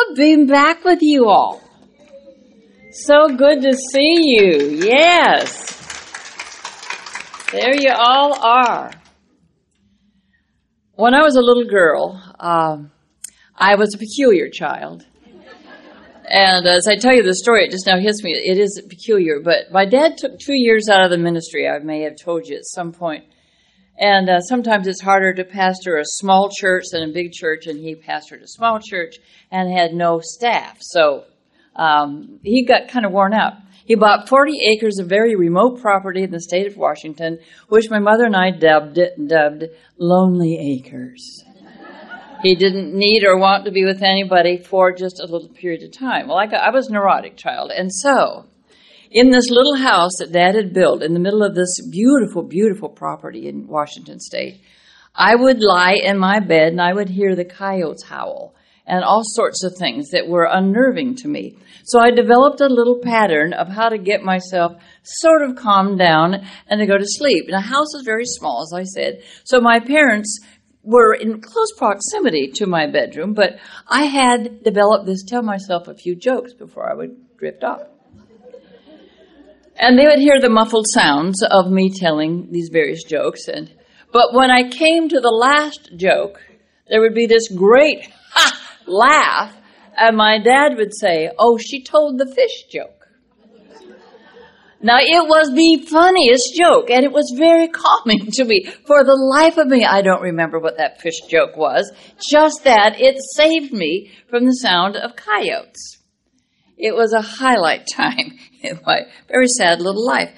love being back with you all. So good to see you. Yes. There you all are. When I was a little girl, I was a peculiar child. And as I tell you the story, it just now hits me. It is peculiar. But my dad took 2 years out of the ministry. I may have told you at some point. And sometimes it's harder to pastor a small church than a big church. And he pastored a small church and had no staff. So he got kind of worn out. He bought 40 acres of very remote property in the state of Washington, which my mother and I dubbed Lonely Acres. He didn't need or want to be with anybody for just a little period of time. Well, I was a neurotic child. And so, in this little house that Dad had built in the middle of this beautiful, beautiful property in Washington State, I would lie in my bed and I would hear the coyotes howl and all sorts of things that were unnerving to me. So I developed a little pattern of how to get myself sort of calmed down and to go to sleep. And the house is very small, as I said. So my parents were in close proximity to my bedroom, but I had developed this tell myself a few jokes before I would drift off. And they would hear the muffled sounds of me telling these various jokes. But when I came to the last joke, there would be this great laugh, and my dad would say, "Oh, she told the fish joke." Now, it was the funniest joke, and it was very calming to me. For the life of me, I don't remember what that fish joke was, just that it saved me from the sound of coyotes. It was a highlight time in my very sad little life.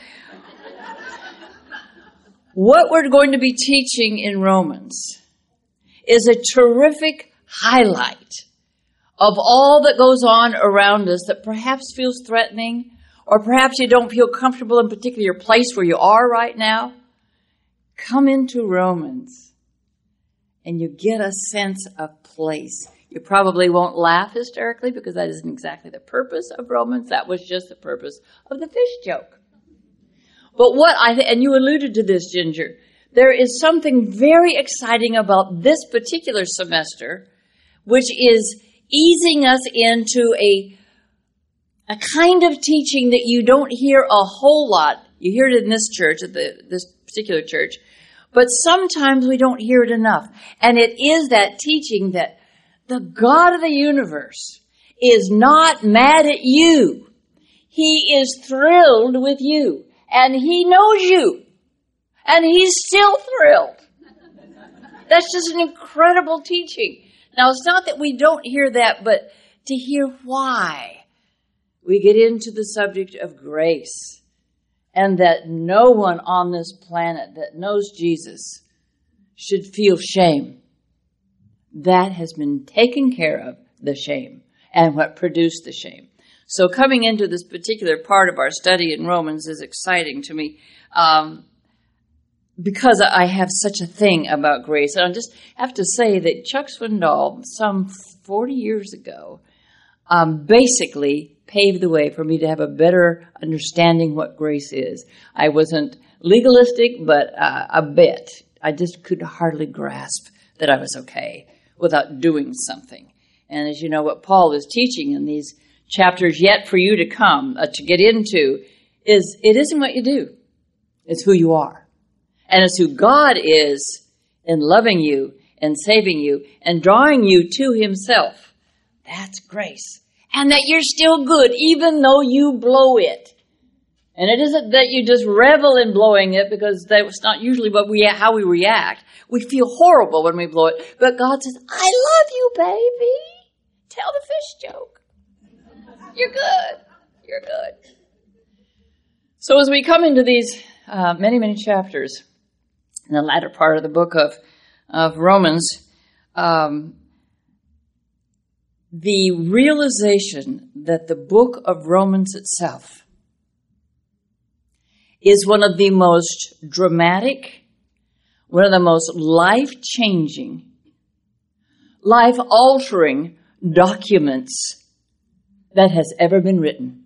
What we're going to be teaching in Romans is a terrific highlight of all that goes on around us that perhaps feels threatening, or perhaps you don't feel comfortable in particular your place where you are right now. Come into Romans and you get a sense of place. You probably won't laugh hysterically because that isn't exactly the purpose of Romans. That was just the purpose of the fish joke. But and you alluded to this, Ginger, there is something very exciting about this particular semester, which is easing us into a kind of teaching that you don't hear a whole lot. You hear it in this church, at this particular church, but sometimes we don't hear it enough. And it is that teaching that the God of the universe is not mad at you. He is thrilled with you. And He knows you. And He's still thrilled. That's just an incredible teaching. Now, it's not that we don't hear that, but to hear why we get into the subject of grace, and that no one on this planet that knows Jesus should feel shame. That has been taken care of, the shame, and what produced the shame. So coming into this particular part of our study in Romans is exciting to me because I have such a thing about grace. And I just have to say that Chuck Swindoll, some 40 years ago, basically paved the way for me to have a better understanding what grace is. I wasn't legalistic, but a bit. I just could hardly grasp that I was okay without doing something. And as you know, what Paul is teaching in these chapters yet for you to come, to get into, is it isn't what you do. It's who you are. And it's who God is in loving you and saving you and drawing you to Himself. That's grace. And that you're still good, even though you blow it. And it isn't that you just revel in blowing it, because that's not usually how we react. We feel horrible when we blow it. But God says, I love you, baby. Tell the fish joke. You're good. You're good. So as we come into these many, many chapters in the latter part of the book of Romans, the realization that the book of Romans itself is one of the most dramatic, one of the most life-changing, life-altering documents that has ever been written.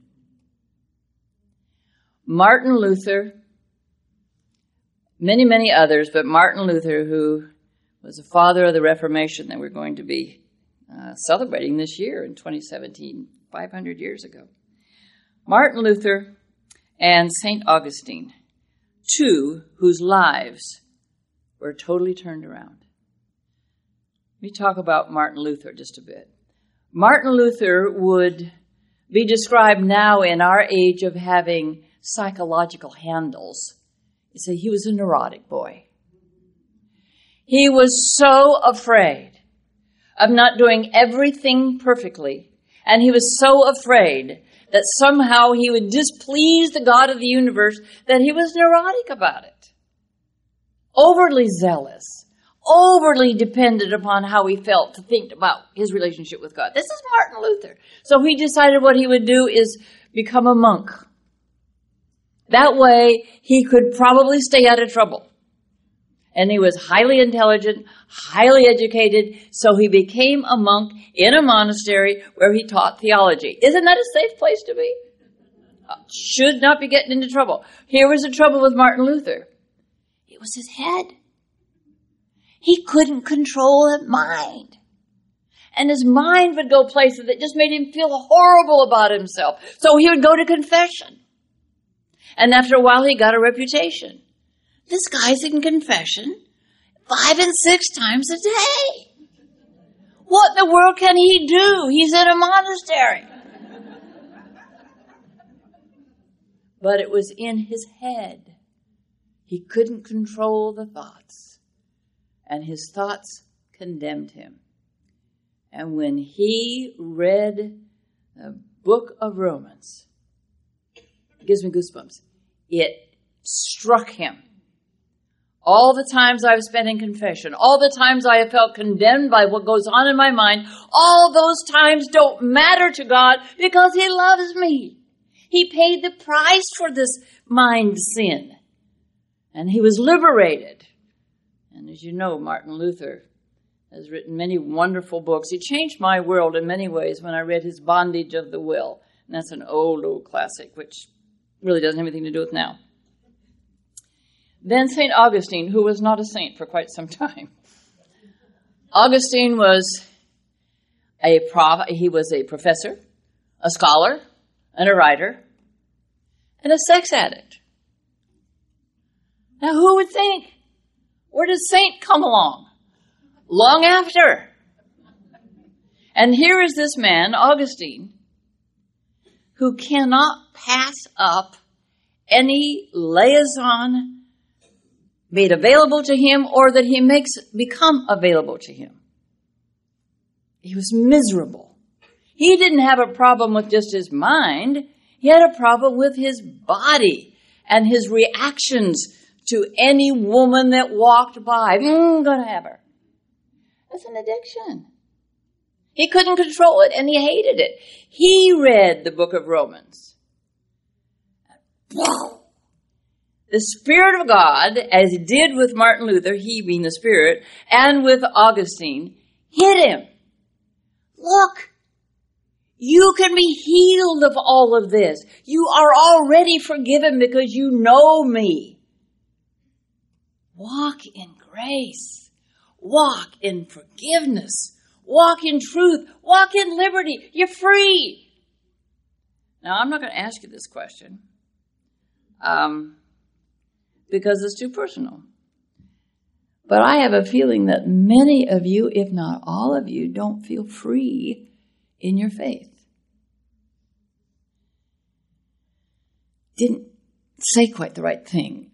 Martin Luther, many, many others, but Martin Luther, who was the father of the Reformation that we're going to be celebrating this year in 2017, 500 years ago. Martin Luther and St. Augustine, two whose lives were totally turned around. Let me talk about Martin Luther just a bit. Martin Luther would be described now in our age of having psychological handles. You see, he was a neurotic boy. He was so afraid of not doing everything perfectly, and he was so afraid that somehow he would displease the God of the universe that he was neurotic about it. Overly zealous, overly dependent upon how he felt to think about his relationship with God. This is Martin Luther. So he decided what he would do is become a monk. That way he could probably stay out of trouble. And he was highly intelligent, highly educated, so he became a monk in a monastery where he taught theology. Isn't that a safe place to be? Should not be getting into trouble. Here was the trouble with Martin Luther. It was his head. He couldn't control his mind. And his mind would go places that just made him feel horrible about himself. So he would go to confession. And after a while, he got a reputation. This guy's in confession 5 and 6 times a day. What in the world can he do? He's in a monastery. But it was in his head. He couldn't control the thoughts. And his thoughts condemned him. And when he read the book of Romans, it gives me goosebumps, it struck him. All the times I've spent in confession, all the times I have felt condemned by what goes on in my mind, all those times don't matter to God because He loves me. He paid the price for this mind sin. And He was liberated. And as you know, Martin Luther has written many wonderful books. He changed my world in many ways when I read his Bondage of the Will. And that's an old classic, which really doesn't have anything to do with now. Then St. Augustine, who was not a saint for quite some time. Augustine was he was a professor, a scholar, and a writer, and a sex addict. Now, who would think? Where does saint come along? Long after. And here is this man, Augustine, who cannot pass up any liaison made available to him or that he makes become available to him. He was miserable. He didn't have a problem with just his mind. He had a problem with his body and his reactions to any woman that walked by. Gonna have her. That's an addiction. He couldn't control it and he hated it. He read the book of Romans. Whoa! The Spirit of God, as He did with Martin Luther, he being the Spirit, and with Augustine, hit him. Look, you can be healed of all of this. You are already forgiven because you know me. Walk in grace. Walk in forgiveness. Walk in truth. Walk in liberty. You're free. Now, I'm not going to ask you this question. Because it's too personal. But I have a feeling that many of you, if not all of you, don't feel free in your faith. Didn't say quite the right thing.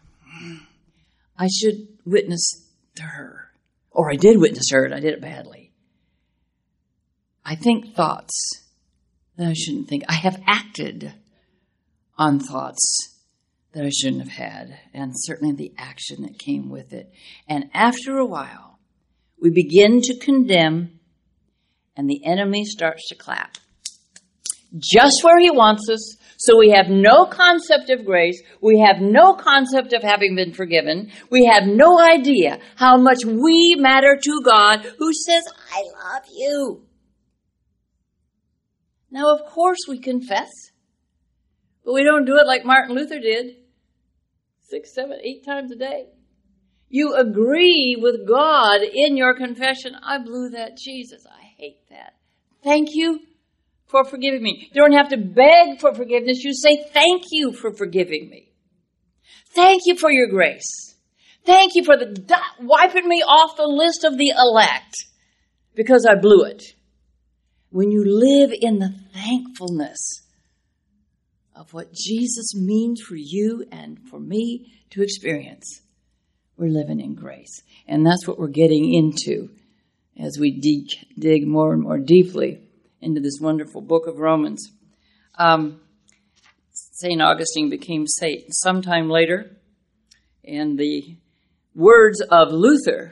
I should witness to her. Or I did witness her and I did it badly. I think thoughts that I shouldn't think. I have acted on thoughts that I shouldn't have had, and certainly the action that came with it. And after a while, we begin to condemn, and the enemy starts to clap. Just where he wants us, so we have no concept of grace, we have no concept of having been forgiven, we have no idea how much we matter to God, who says, I love you. Now, of course, we confess. But we don't do it like Martin Luther did. 6, 7, 8 times a day. You agree with God in your confession. I blew that. Jesus, I hate that. Thank you for forgiving me. You don't have to beg for forgiveness. You say, thank you for forgiving me. Thank you for your grace. Thank you for wiping me off the list of the elect because I blew it. When you live in the thankfulness of what Jesus means for you and for me to experience, we're living in grace. And that's what we're getting into as we dig more and more deeply into this wonderful book of Romans. St. Augustine became saint sometime later, and the words of Luther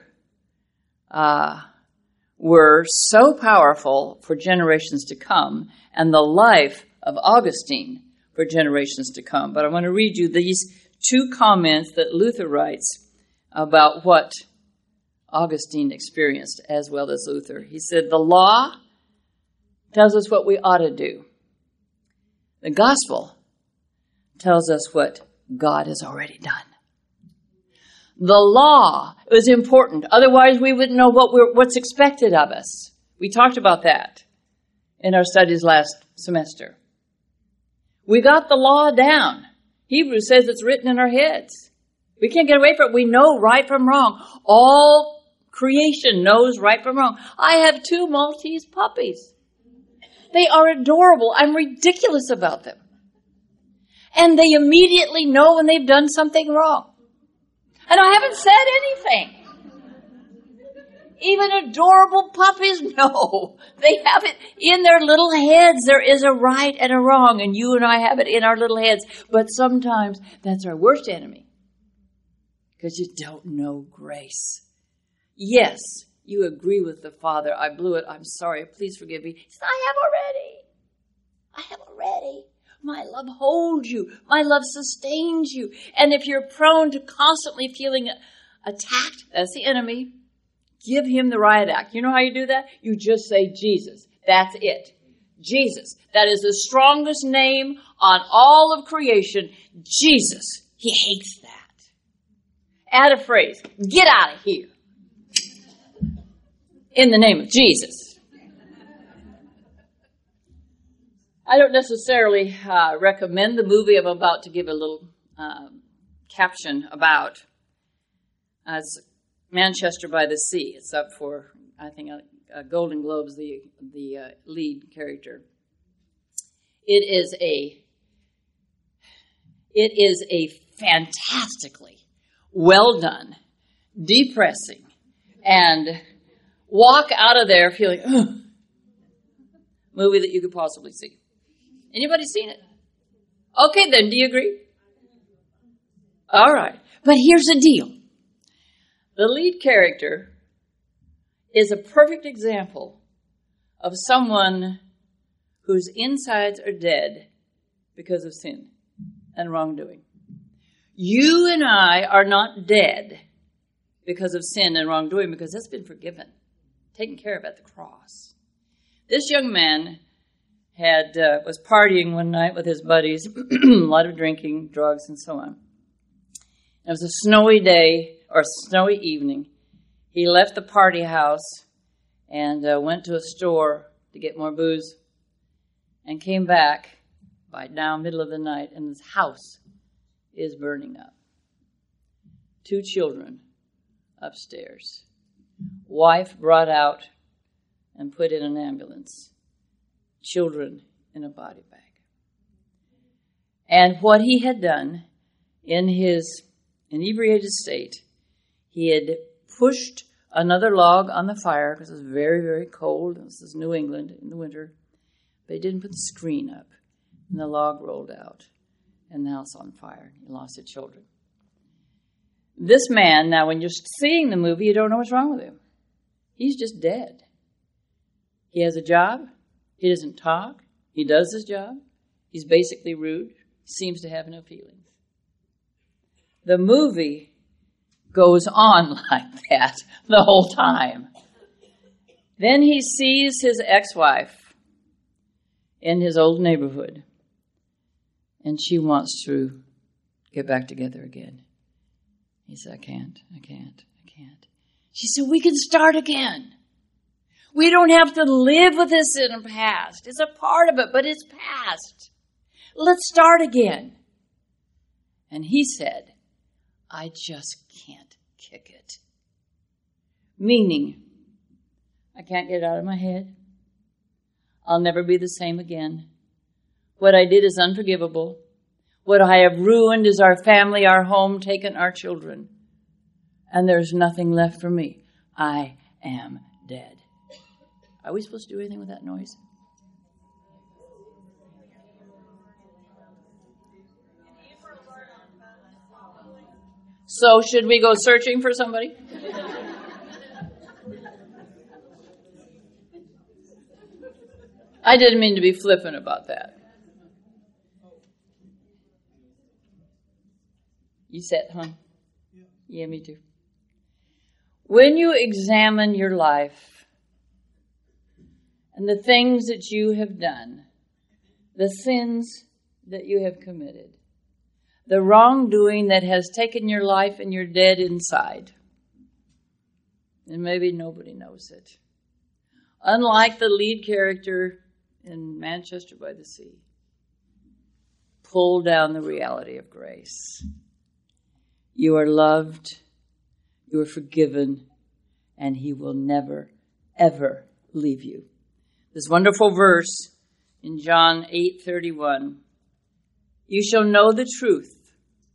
were so powerful for generations to come, and the life of Augustine for generations to come. But I want to read you these two comments that Luther writes about what Augustine experienced as well as Luther. He said, the law tells us what we ought to do. The gospel tells us what God has already done. The law is important. Otherwise, we wouldn't know what's expected of us. We talked about that in our studies last semester. We got the law down. Hebrews says it's written in our heads. We can't get away from it. We know right from wrong. All creation knows right from wrong. I have 2 Maltese puppies. They are adorable. I'm ridiculous about them. And they immediately know when they've done something wrong. And I haven't said anything. Even adorable puppies know. They have it in their little heads. There is a right and a wrong, and you and I have it in our little heads. But sometimes that's our worst enemy, because you don't know grace. Yes, you agree with the Father. I blew it. I'm sorry. Please forgive me. He said, I have already. My love holds you. My love sustains you. And if you're prone to constantly feeling attacked, that's the enemy. Give him the riot act. You know how you do that? You just say Jesus. That's it. Jesus. That is the strongest name on all of creation. Jesus. He hates that. Add a phrase. Get out of here. In the name of Jesus. I don't necessarily recommend the movie I'm about to give a little caption about. It's Manchester by the Sea. It's up for, I think, Golden Globes, the lead character. It is a fantastically well done, depressing, and walk out of there feeling, movie that you could possibly see. Anybody seen it? Okay, then, do you agree? All right. But here's the deal. The lead character is a perfect example of someone whose insides are dead because of sin and wrongdoing. You and I are not dead because of sin and wrongdoing, because that's been forgiven, taken care of at the cross. This young man was partying one night with his buddies, a lot of drinking, drugs, and so on. It was a snowy day, or snowy evening. He left the party house and went to a store to get more booze and came back by now middle of the night, and his house is burning up. 2 children upstairs. Wife brought out and put in an ambulance. Children in a body bag. And what he had done in his inebriated state, he had pushed another log on the fire because it was very, very cold. This is New England in the winter. But he didn't put the screen up. And the log rolled out. And the house on fire. He lost his children. This man, now when you're seeing the movie, you don't know what's wrong with him. He's just dead. He has a job. He doesn't talk. He does his job. He's basically rude. He seems to have no feelings. The movie goes on like that the whole time. Then he sees his ex-wife in his old neighborhood, and she wants to get back together again. He said, I can't. She said, we can start again. We don't have to live with this in the past. It's a part of it, but it's past. Let's start again. And he said, I just can't kick it. Meaning, I can't get it out of my head. I'll never be the same again. What I did is unforgivable. What I have ruined is our family, our home, taken our children. And there's nothing left for me. I am dead. Are we supposed to do anything with that noise? So should we go searching for somebody? I didn't mean to be flippant about that. You said, huh? Yeah, me too. When you examine your life and the things that you have done, the sins that you have committed, the wrongdoing that has taken your life and you're dead inside, and maybe nobody knows it. Unlike the lead character in Manchester by the Sea, pull down the reality of grace. You are loved, you are forgiven, and he will never, ever leave you. This wonderful verse in John 8:31, you shall know the truth,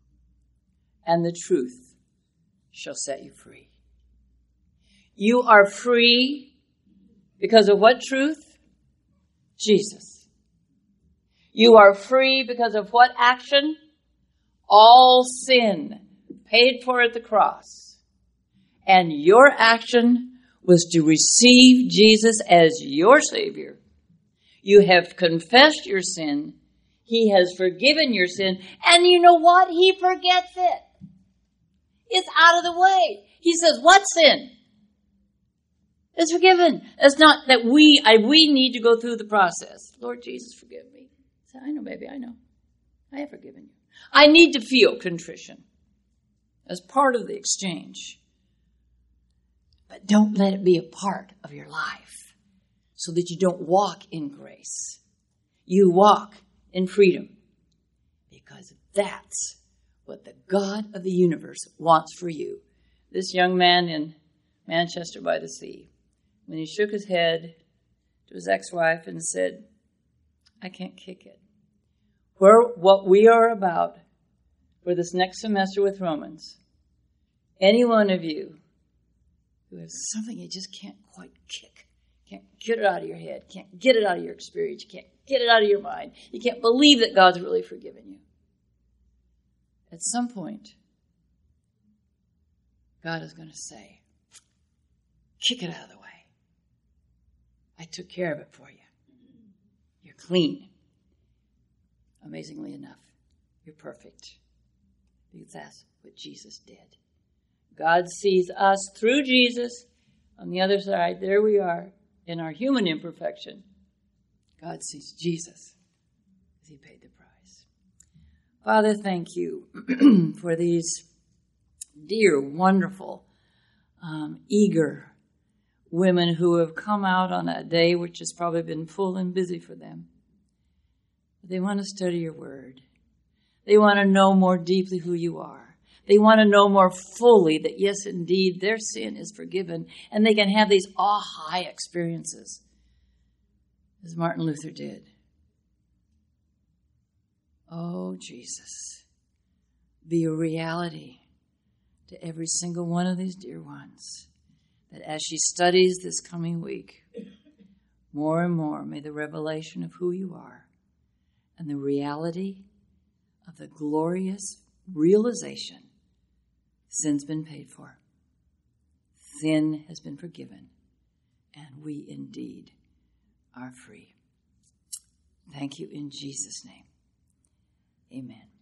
and the truth shall set you free. You are free because of what truth? Jesus. You are free because of what action? All sin paid for at the cross. And your action was to receive Jesus as your Savior. You have confessed your sin. He has forgiven your sin. And you know what? He forgets it. It's out of the way. He says, what sin? It's forgiven. It's not that we need to go through the process. Lord Jesus, forgive me. I said, I know, baby, I know. I have forgiven you. I need to feel contrition as part of the exchange. But don't let it be a part of your life so that you don't walk in grace. You walk in freedom because that's what the God of the universe wants for you. This young man in Manchester by the Sea, when he shook his head to his ex-wife and said, I can't kick it. What we are about for this next semester with Romans, any one of you who has something you just can't quite kick, can't get it out of your head, can't get it out of your experience, you can't get it out of your mind, you can't believe that God's really forgiven you. At some point, God is going to say, kick it out of the way. I took care of it for you. You're clean. Amazingly enough, you're perfect. Because that's what Jesus did. God sees us through Jesus. On the other side, there we are in our human imperfection. God sees Jesus as he paid the price. Father, thank you for these dear, wonderful, eager women who have come out on a day which has probably been full and busy for them. They want to study your word. They want to know more deeply who you are. They want to know more fully that, yes, indeed, their sin is forgiven, and they can have these aha experiences, as Martin Luther did. Oh, Jesus, be a reality to every single one of these dear ones, that as she studies this coming week, more and more may the revelation of who you are and the reality of the glorious realization sin's been paid for. Sin has been forgiven, and we indeed are free. Thank you in Jesus' name. Amen.